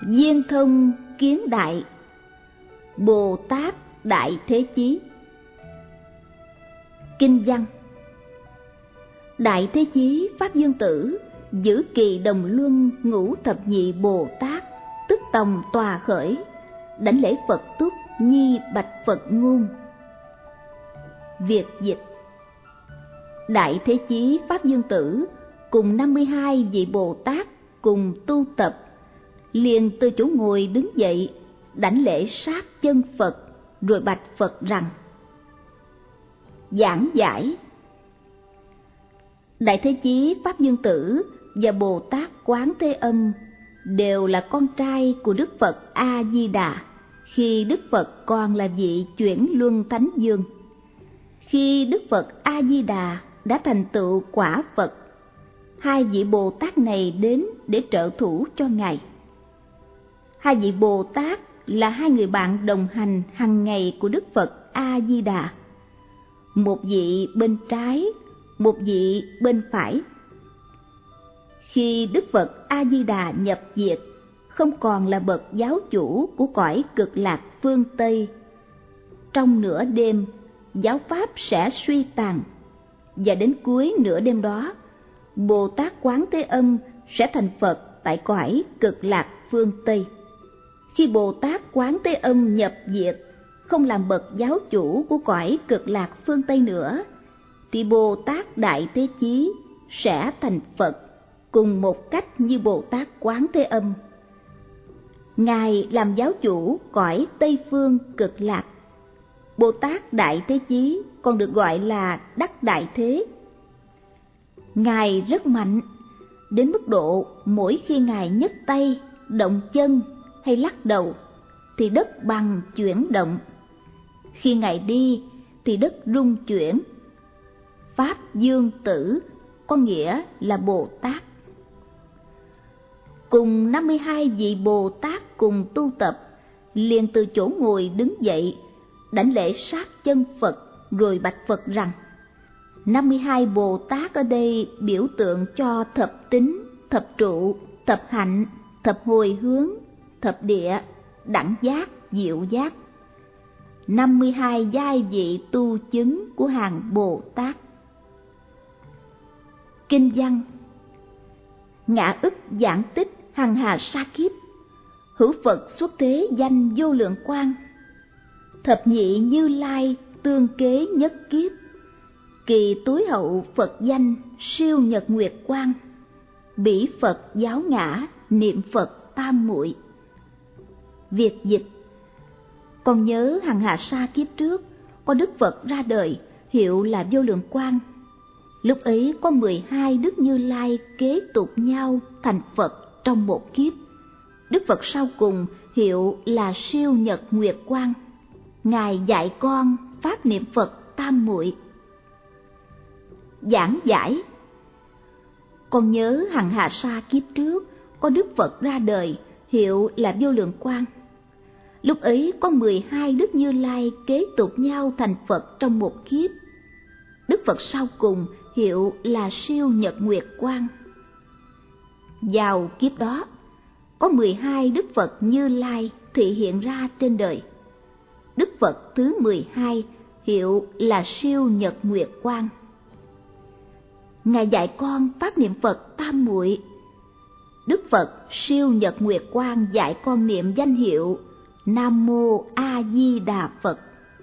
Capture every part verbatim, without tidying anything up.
Viên thông kiến đại, Bồ Tát Đại Thế Chí. Kinh văn. Đại Thế Chí Pháp Dương Tử giữ kỳ đồng luân ngũ thập nhị Bồ Tát, tức tòng tòa khởi, đảnh lễ Phật túc nhi bạch Phật ngôn. Việt dịch. Đại Thế Chí Pháp Dương Tử cùng năm mươi hai vị Bồ Tát cùng tu tập, liền từ chỗ ngồi đứng dậy, đảnh lễ sát chân Phật, rồi bạch Phật rằng: Giảng giải. Đại Thế Chí Pháp Dương Tử và Bồ Tát Quán Thế Âm đều là con trai của Đức Phật A Di Đà khi Đức Phật còn là vị chuyển luân thánh vương. Khi Đức Phật A Di Đà đã thành tựu quả Phật, hai vị Bồ Tát này đến để trợ thủ cho Ngài. Hai vị Bồ Tát là hai người bạn đồng hành hàng ngày của Đức Phật A Di Đà, một vị bên trái, một vị bên phải. Khi Đức Phật A Di Đà nhập diệt, không còn là bậc giáo chủ của cõi Cực Lạc phương Tây, trong nửa đêm giáo pháp sẽ suy tàn, và đến cuối nửa đêm đó, Bồ Tát Quán Thế Âm sẽ thành Phật tại cõi Cực Lạc phương Tây. Khi Bồ Tát Quán Thế Âm nhập diệt, không làm bậc giáo chủ của cõi Cực Lạc phương Tây nữa, thì Bồ Tát Đại Thế Chí sẽ thành Phật cùng một cách như Bồ Tát Quán Thế Âm. Ngài làm giáo chủ cõi Tây phương Cực Lạc. Bồ Tát Đại Thế Chí còn được gọi là Đắc Đại Thế. Ngài rất mạnh, đến mức độ mỗi khi Ngài nhấc tay, động chân hay lắc đầu thì đất bằng chuyển động. Khi Ngài đi thì đất rung chuyển. Pháp Dương Tử có nghĩa là Bồ Tát. Cùng năm mươi hai vị Bồ Tát cùng tu tập, liền từ chỗ ngồi đứng dậy, đảnh lễ sát chân Phật, rồi bạch Phật rằng: năm mươi hai Bồ Tát ở đây biểu tượng cho thập tính, thập trụ, thập hạnh, thập hồi hướng, thập địa, đẳng giác, diệu giác. năm mươi hai giai vị tu chứng của hàng Bồ Tát. Kinh văn. Ngã ức giảng tích hằng hà sa kiếp, hữu Phật xuất thế danh vô lượng quang. Thập nhị Như Lai tương kế nhất kiếp, kỳ tối hậu Phật danh siêu nhật nguyệt quang. Bỉ Phật giáo ngã, niệm Phật tam muội. Việt dịch. Còn nhớ hằng hà sa kiếp trước, có Đức Phật ra đời, hiệu là Vô Lượng Quang. Lúc ấy có mười hai Đức Như Lai kế tục nhau thành Phật trong một kiếp. Đức Phật sau cùng hiệu là siêu nhật nguyệt quang. Ngài dạy con pháp niệm Phật tam muội. Giảng giải. Còn nhớ hằng hà sa kiếp trước, có Đức Phật ra đời, hiệu là Vô Lượng Quang. Lúc ấy có mười hai Đức Như Lai kế tục nhau thành Phật trong một kiếp. Đức Phật sau cùng hiệu là siêu nhật nguyệt quang. Vào kiếp đó, có mười hai Đức Phật Như Lai thị hiện ra trên đời. Đức Phật thứ mười hai hiệu là siêu nhật nguyệt quang. Ngài dạy con pháp niệm Phật tam muội. Đức Phật siêu nhật nguyệt quang dạy con niệm danh hiệu Nam Mô A Di Đà Phật.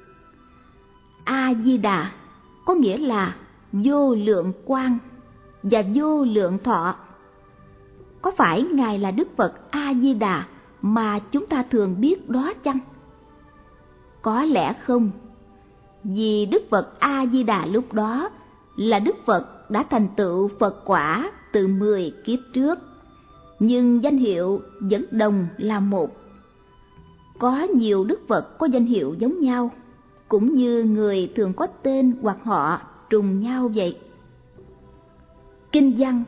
A Di Đà có nghĩa là vô lượng quang và vô lượng thọ. Có phải Ngài là Đức Phật A Di Đà mà chúng ta thường biết đó chăng? Có lẽ không, vì Đức Phật A Di Đà lúc đó là Đức Phật đã thành tựu Phật quả từ mười kiếp trước, nhưng danh hiệu vẫn đồng là một. Có nhiều Đức Phật có danh hiệu giống nhau, cũng như người thường có tên hoặc họ trùng nhau vậy. Kinh văn.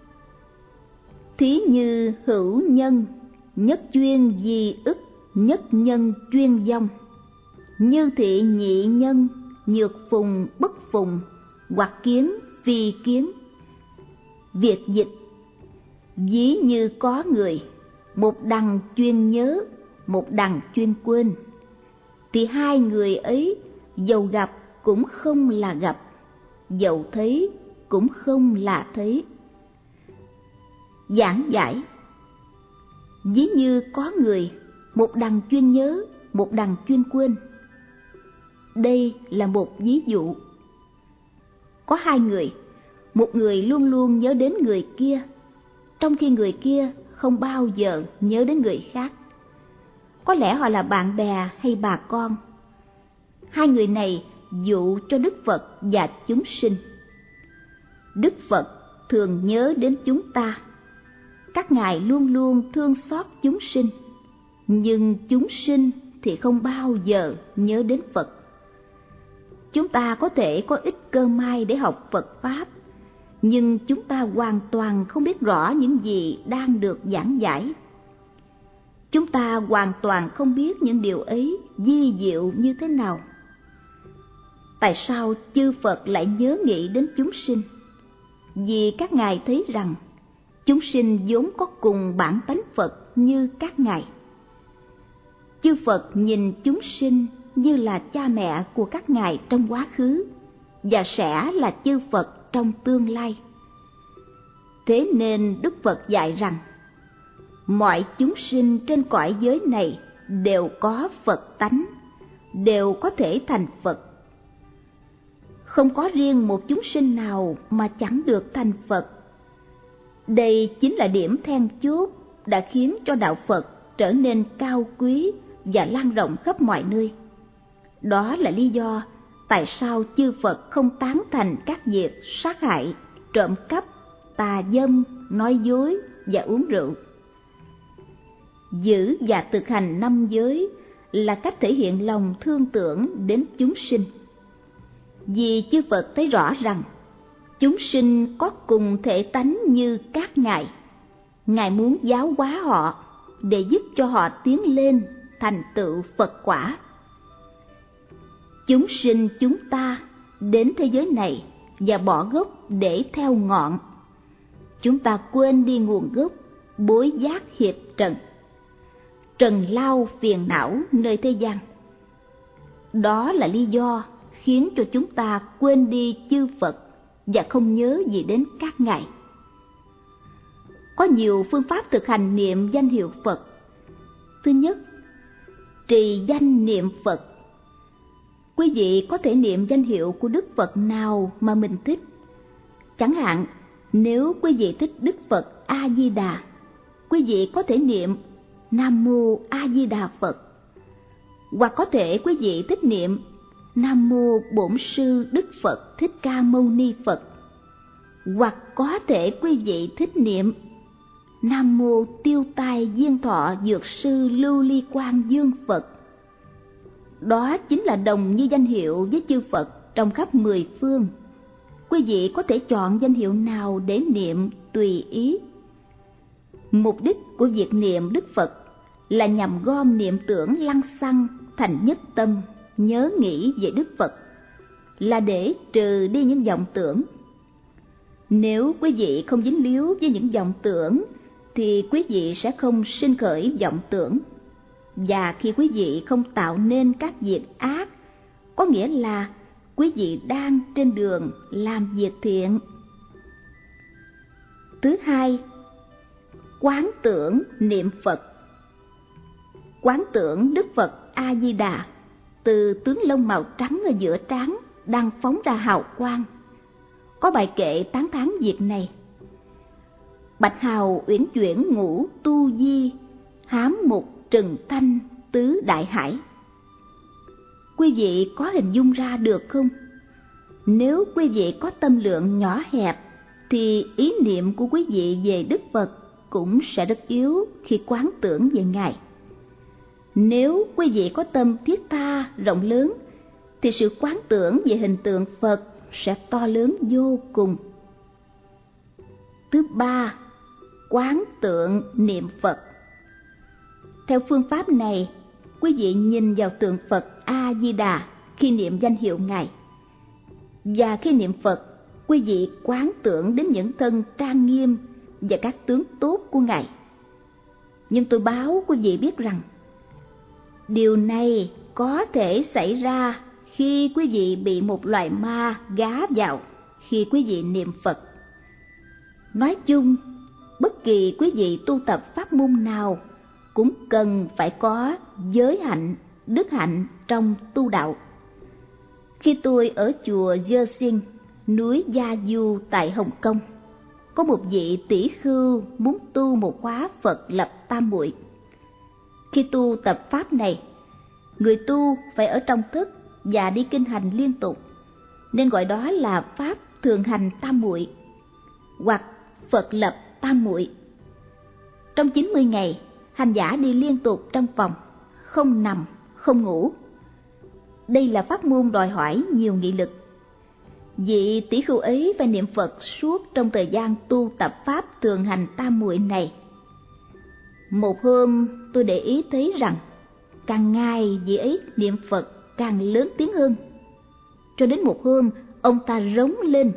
Thí như hữu nhân, nhất chuyên di ức, nhất nhân chuyên vong. Như thị nhị nhân, nhược phùng bất phùng, hoặc kiến phi kiến. Việt dịch. Ví như có người, một đằng chuyên nhớ, một đằng chuyên quên, thì hai người ấy dầu gặp cũng không là gặp, dầu thấy cũng không là thấy. Giảng giải: ví như có người một đằng chuyên nhớ, một đằng chuyên quên. Đây là một ví dụ. Có hai người, một người luôn luôn nhớ đến người kia, trong khi người kia không bao giờ nhớ đến người khác. Có lẽ họ là bạn bè hay bà con. Hai người này dụ cho Đức Phật và chúng sinh. Đức Phật thường nhớ đến chúng ta. Các ngài luôn luôn thương xót chúng sinh, nhưng chúng sinh thì không bao giờ nhớ đến Phật. Chúng ta có thể có ít cơ may để học Phật Pháp, nhưng chúng ta hoàn toàn không biết rõ những gì đang được giảng giải. Chúng ta hoàn toàn không biết những điều ấy vi diệu như thế nào. Tại sao chư Phật lại nhớ nghĩ đến chúng sinh? Vì các ngài thấy rằng chúng sinh vốn có cùng bản tánh Phật như các ngài. Chư Phật nhìn chúng sinh như là cha mẹ của các ngài trong quá khứ và sẽ là chư Phật trong tương lai. Thế nên Đức Phật dạy rằng mọi chúng sinh trên cõi giới này đều có Phật tánh, đều có thể thành Phật. Không có riêng một chúng sinh nào mà chẳng được thành Phật. Đây chính là điểm then chốt đã khiến cho đạo Phật trở nên cao quý và lan rộng khắp mọi nơi. Đó là lý do tại sao chư Phật không tán thành các việc sát hại, trộm cắp, tà dâm, nói dối và uống rượu. Giữ và thực hành năm giới là cách thể hiện lòng thương tưởng đến chúng sinh. Vì chư Phật thấy rõ rằng chúng sinh có cùng thể tánh như các ngài. Ngài muốn giáo hóa họ để giúp cho họ tiến lên thành tựu Phật quả. Chúng sinh chúng ta đến thế giới này và bỏ gốc để theo ngọn. Chúng ta quên đi nguồn gốc, bối giác hiệp trần, trần lao phiền não nơi thế gian. Đó là lý do khiến cho chúng ta quên đi chư Phật và không nhớ gì đến các ngài. Có nhiều phương pháp thực hành niệm danh hiệu Phật. Thứ nhất, trì danh niệm Phật. Quý vị có thể niệm danh hiệu của Đức Phật nào mà mình thích. Chẳng hạn, nếu quý vị thích Đức Phật A Di Đà, quý vị có thể niệm Nam Mô A Di Đà Phật. Hoặc có thể quý vị thích niệm Nam Mô Bổn Sư Đức Phật Thích Ca Mâu Ni Phật. Hoặc có thể quý vị thích niệm Nam Mô Tiêu Tai Diên Thọ Dược Sư Lưu Ly Quang Dương Phật. Đó chính là đồng như danh hiệu với chư Phật trong khắp mười phương. Quý vị có thể chọn danh hiệu nào để niệm tùy ý. Mục đích của việc niệm Đức Phật là nhằm gom niệm tưởng lăng xăng thành nhất tâm, nhớ nghĩ về Đức Phật, là để trừ đi những vọng tưởng. Nếu quý vị không dính líu với những vọng tưởng thì quý vị sẽ không sinh khởi vọng tưởng. Và khi quý vị không tạo nên các việc ác, có nghĩa là quý vị đang trên đường làm việc thiện. Thứ hai, quán tưởng niệm Phật. Quán tưởng Đức Phật A Di Đà từ tướng lông màu trắng ở giữa trán đang phóng ra hào quang. Có bài kệ tán thán việc này. Bạch hào uyển chuyển ngũ tu di, hám mục trừng thanh tứ đại hải. Quý vị có hình dung ra được không? Nếu quý vị có tâm lượng nhỏ hẹp thì ý niệm của quý vị về Đức Phật cũng sẽ rất yếu khi quán tưởng về Ngài. Nếu quý vị có tâm thiết tha rộng lớn thì sự quán tưởng về hình tượng Phật sẽ to lớn vô cùng. Thứ ba, quán tượng niệm Phật. Theo phương pháp này, quý vị nhìn vào tượng Phật A Di Đà khi niệm danh hiệu Ngài. Và khi niệm Phật, quý vị quán tưởng đến những thân trang nghiêm và các tướng tốt của Ngài. Nhưng tôi báo quý vị biết rằng điều này có thể xảy ra khi quý vị bị một loài ma gá vào khi quý vị niệm Phật. Nói chung, bất kỳ quý vị tu tập pháp môn nào cũng cần phải có giới hạnh, đức hạnh trong tu đạo. Khi tôi ở chùa Dơ Sinh, núi Gia Du tại Hồng Kông, có một vị tỷ khưu muốn tu một khóa Phật lập tam muội. Khi tu tập pháp này, người tu phải ở trong thức và đi kinh hành liên tục, nên gọi đó là pháp thường hành tam muội hoặc Phật lập tam muội. Trong chín mươi ngày, hành giả đi liên tục trong phòng, không nằm, không ngủ. Đây là pháp môn đòi hỏi nhiều nghị lực. Vị tỷ khưu ấy phải niệm Phật suốt trong thời gian tu tập pháp thường hành tam muội này. Một hôm tôi để ý thấy rằng càng ngày vị ấy niệm Phật càng lớn tiếng hơn. Cho đến một hôm ông ta rống lên: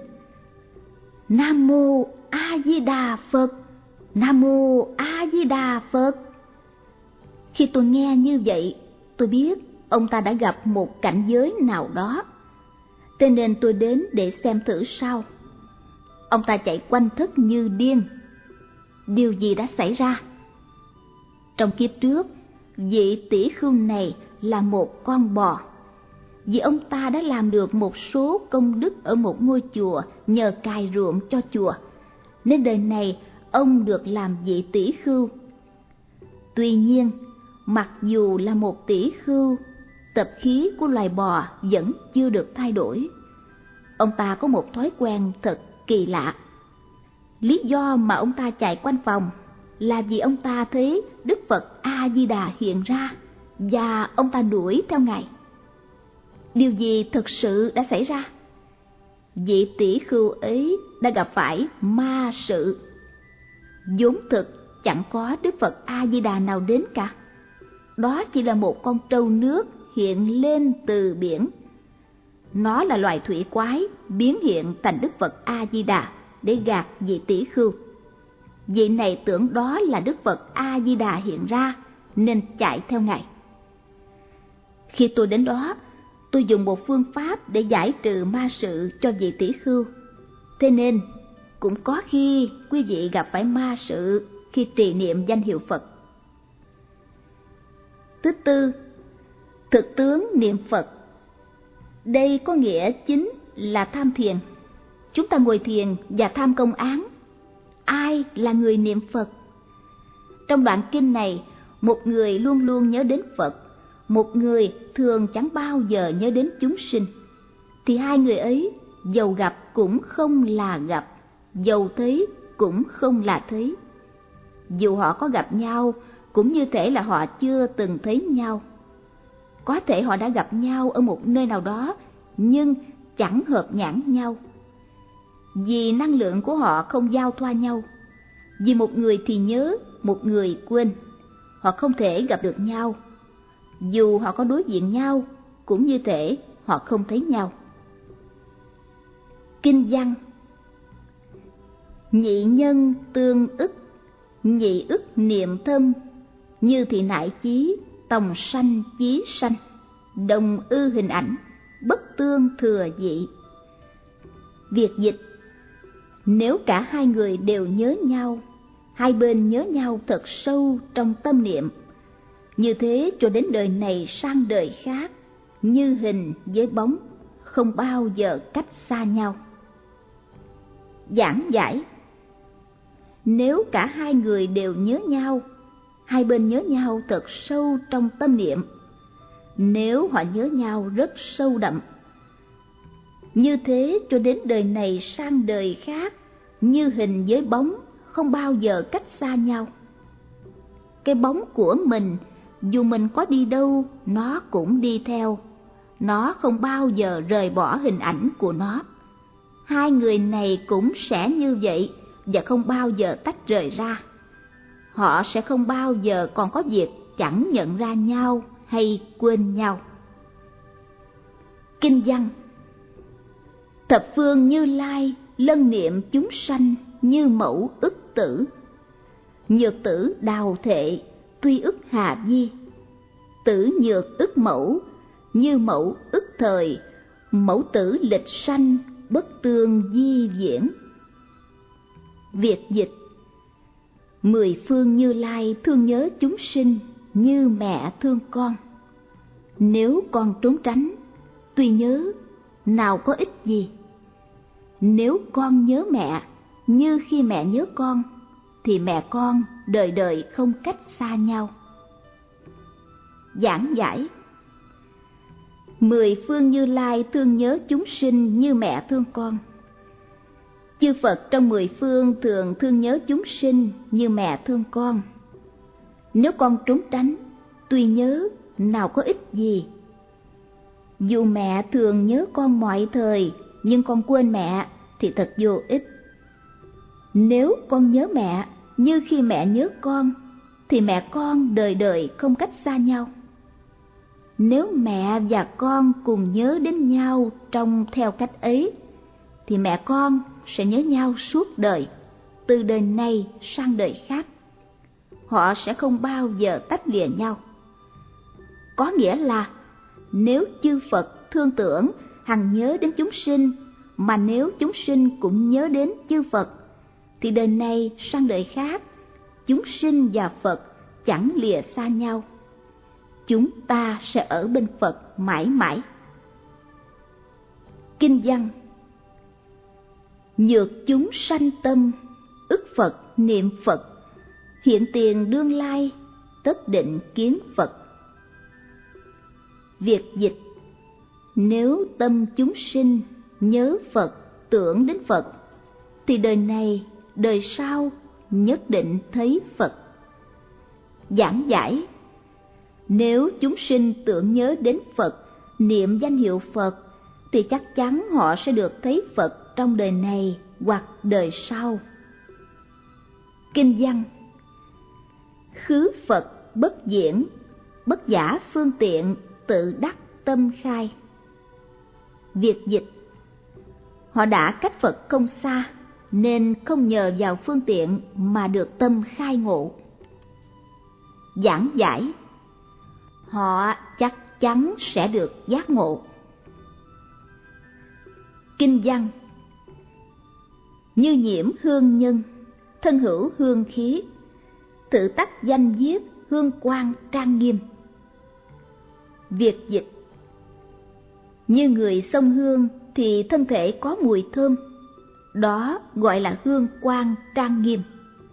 Nam Mô A Di Đà Phật, Nam Mô A Di Đà Phật. Khi tôi nghe như vậy, tôi biết ông ta đã gặp một cảnh giới nào đó, thế nên tôi đến để xem thử sao. Ông ta chạy quanh thất như điên. Điều gì đã xảy ra? Trong kiếp trước, vị tỷ khưu này là một con bò. Vì ông ta đã làm được một số công đức ở một ngôi chùa nhờ cày ruộng cho chùa, nên đời này ông được làm vị tỷ khưu. Tuy nhiên, mặc dù là một tỷ khưu, tập khí của loài bò vẫn chưa được thay đổi. Ông ta có một thói quen thật kỳ lạ. Lý do mà ông ta chạy quanh phòng là vì ông ta thấy Đức Phật A Di Đà hiện ra và ông ta đuổi theo Ngài. Điều gì thực sự đã xảy ra? Vị tỷ khưu ấy đã gặp phải ma sự. Vốn thực chẳng có Đức Phật A Di Đà nào đến cả. Đó chỉ là một con trâu nước hiện lên từ biển. Nó là loài thủy quái biến hiện thành Đức Phật A Di Đà để gạt vị tỷ khưu. Vị này tưởng đó là Đức Phật A Di Đà hiện ra nên chạy theo Ngài. Khi tôi đến đó, tôi dùng một phương pháp để giải trừ ma sự cho vị tỷ khưu. Thế nên cũng có khi quý vị gặp phải ma sự khi trì niệm danh hiệu Phật. Thứ tư, thực tướng niệm Phật. Đây có nghĩa chính là tham thiền. Chúng ta ngồi thiền và tham công án. Ai là người niệm Phật? Trong đoạn kinh này, một người luôn luôn nhớ đến Phật, một người thường chẳng bao giờ nhớ đến chúng sinh. Thì hai người ấy dầu gặp cũng không là gặp, dầu thấy cũng không là thấy. Dù họ có gặp nhau, cũng như thể là họ chưa từng thấy nhau. Có thể họ đã gặp nhau ở một nơi nào đó, nhưng chẳng hợp nhãn nhau. Vì năng lượng của họ không giao thoa nhau. Vì một người thì nhớ, một người quên. Họ không thể gặp được nhau. Dù họ có đối diện nhau, cũng như thể họ không thấy nhau. Kinh văn: nhị nhân tương ức, nhị ức niệm thâm, như thị nại chí, tòng sanh chí sanh, đồng ư hình ảnh, bất tương thừa dị. Việc dịch: nếu cả hai người đều nhớ nhau, hai bên nhớ nhau thật sâu trong tâm niệm, như thế cho đến đời này sang đời khác, như hình với bóng, không bao giờ cách xa nhau. Giảng giải: nếu cả hai người đều nhớ nhau, hai bên nhớ nhau thật sâu trong tâm niệm, nếu họ nhớ nhau rất sâu đậm, như thế cho đến đời này sang đời khác, như hình với bóng, không bao giờ cách xa nhau. Cái bóng của mình, dù mình có đi đâu, nó cũng đi theo. Nó không bao giờ rời bỏ hình ảnh của nó. Hai người này cũng sẽ như vậy và không bao giờ tách rời ra. Họ sẽ không bao giờ còn có việc chẳng nhận ra nhau hay quên nhau. Kinh văn: thập phương Như Lai lân niệm chúng sanh như mẫu ức tử, Nhược tử đào thệ, tuy ức hà di. Tử nhược ức mẫu, như mẫu ức thời. Mẫu tử lịch sanh, bất tương di diễn. Việt dịch: Mười phương Như Lai thương nhớ chúng sinh như mẹ thương con. Nếu con trốn tránh, tuy nhớ, nào có ích gì. Nếu con nhớ mẹ như khi mẹ nhớ con, thì mẹ con đời đời không cách xa nhau. Giảng giải: Mười phương Như Lai thương nhớ chúng sinh như mẹ thương con. Chư Phật trong mười phương thường thương nhớ chúng sinh như mẹ thương con. Nếu con trốn tránh, tuy nhớ, nào có ích gì. Dù mẹ thường nhớ con mọi thời, nhưng con quên mẹ thì thật vô ích. Nếu con nhớ mẹ như khi mẹ nhớ con, thì mẹ con đời đời không cách xa nhau. Nếu mẹ và con cùng nhớ đến nhau trong theo cách ấy, thì mẹ con sẽ nhớ nhau suốt đời, từ đời này sang đời khác. Họ sẽ không bao giờ tách lìa nhau. Có nghĩa là nếu chư Phật thương tưởng hằng nhớ đến chúng sinh, mà nếu chúng sinh cũng nhớ đến chư Phật, thì đời này sang đời khác, chúng sinh và Phật chẳng lìa xa nhau. Chúng ta sẽ ở bên Phật mãi mãi. Kinh văn: Nhược chúng sanh tâm, ức Phật niệm Phật. Hiện tiền đương lai, tất định kiến Phật. Việt dịch: Nếu tâm chúng sinh nhớ Phật, tưởng đến Phật, thì đời này, đời sau nhất định thấy Phật. Giảng giải: Nếu chúng sinh tưởng nhớ đến Phật, niệm danh hiệu Phật, thì chắc chắn họ sẽ được thấy Phật trong đời này hoặc đời sau. Kinh văn: Khứ Phật bất diễn, bất giả phương tiện, tự đắc tâm khai. Việt dịch: Họ đã cách Phật không xa, nên không nhờ vào phương tiện mà được tâm khai ngộ. Giảng giải: Họ chắc chắn sẽ được giác ngộ. Kinh văn: Như nhiễm hương nhân, thân hữu hương khí, tự tắc danh viết, hương quang trang nghiêm. Việt dịch: Như người xông hương thì thân thể có mùi thơm, đó gọi là hương quang trang nghiêm.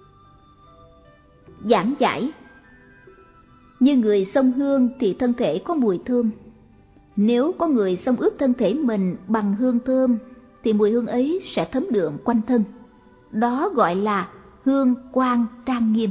Giảng giải: Như người xông hương thì thân thể có mùi thơm. Nếu có người xông ướt thân thể mình bằng hương thơm, thì mùi hương ấy sẽ thấm đượm quanh thân. Đó gọi là hương quang trang nghiêm.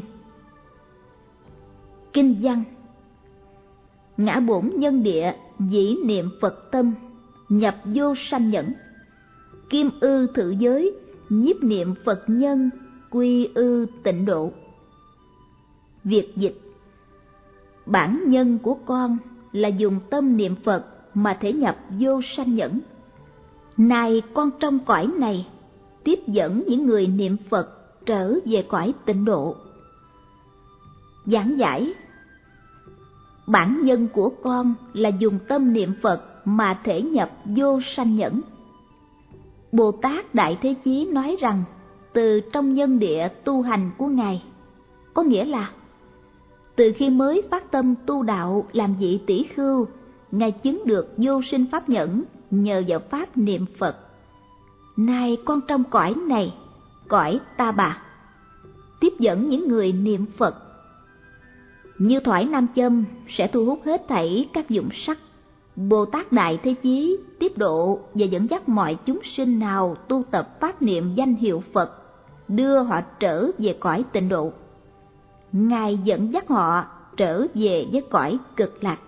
Kinh văn: Ngã bổn nhân địa, dĩ niệm Phật tâm, nhập vô sanh nhẫn. Kim ư thử giới, nhiếp niệm Phật nhân, quy ư tịnh độ. Việt dịch: Bản nhân của con là dùng tâm niệm Phật mà thể nhập vô sanh nhẫn. Này con trong cõi này, tiếp dẫn những người niệm Phật trở về cõi tịnh độ. Giảng giải: Bản nhân của con là dùng tâm niệm Phật mà thể nhập vô sanh nhẫn. Bồ Tát Đại Thế Chí nói rằng, từ trong nhân địa tu hành của Ngài, có nghĩa là từ khi mới phát tâm tu đạo làm vị tỷ khưu, Ngài chứng được vô sinh pháp nhẫn nhờ vào pháp niệm Phật. Này con trong cõi này, cõi Ta Bà, tiếp dẫn những người niệm Phật. Như thoại nam châm sẽ thu hút hết thảy các dụng sắc. Bồ Tát Đại Thế Chí tiếp độ và dẫn dắt mọi chúng sinh nào tu tập pháp niệm danh hiệu Phật, đưa họ trở về cõi tịnh độ. Ngài dẫn dắt họ trở về với cõi cực lạc.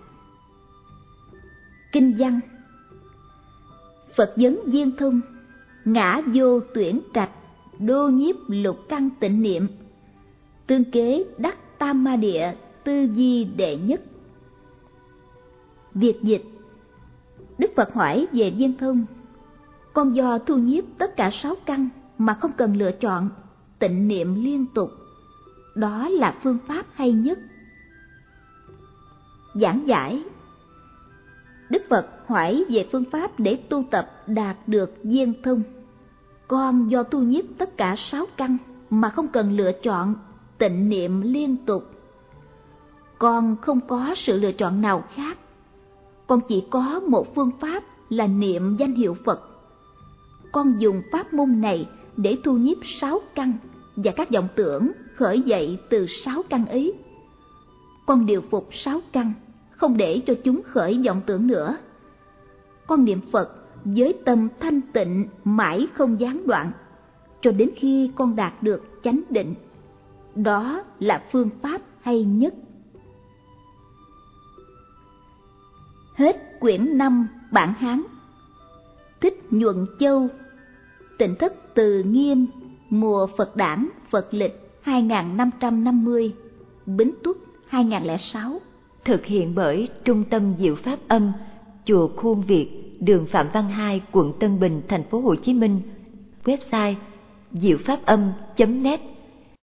Kinh văn: Phật vấn viên thông, ngã vô tuyển trạch, đô nhiếp lục căn tịnh niệm, tương kế đắc tam ma địa, tư di đệ nhất. Việt dịch: Đức Phật hỏi về viên thông: Con do thu nhiếp tất cả sáu căn mà không cần lựa chọn, tịnh niệm liên tục, đó là phương pháp hay nhất. Giảng giải. Đức Phật hỏi về phương pháp để tu tập đạt được viên thông. Con do tu nhiếp tất cả sáu căn mà không cần lựa chọn, tịnh niệm liên tục. Con không có sự lựa chọn nào khác. Con chỉ có một phương pháp là niệm danh hiệu Phật. Con dùng pháp môn này để thu nhiếp sáu căn và các vọng tưởng khởi dậy từ sáu căn ấy. Con điều phục sáu căn, không để cho chúng khởi vọng tưởng nữa. Con niệm Phật với tâm thanh tịnh mãi không gián đoạn, cho đến khi con đạt được chánh định. Đó là phương pháp hay nhất. Hết quyển năm bản Hán. Thích Nhuận Châu, Tỉnh Thất Từ Nghiêm, mùa Phật Đản Phật lịch hai nghìn năm trăm năm mươi, Bính Tuất hai nghìn không trăm lẻ sáu. Thực hiện bởi Trung tâm Diệu Pháp Âm, Chùa Khuôn Việt, đường Phạm Văn Hai, quận Tân Bình, thành phố Hồ Chí Minh. Website diệu pháp âm chấm net.